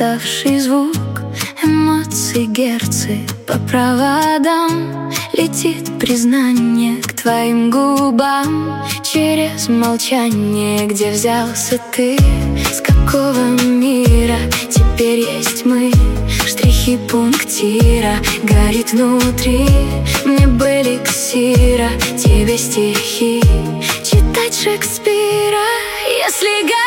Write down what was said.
уставший звук эмоций, герцы по проводам. Летит признание к твоим губам через молчание. Где взялся ты? С какого мира теперь есть мы? Штрихи пунктира горит внутри. Мне бы эликсира, тебе стихи читать Шекспира. Если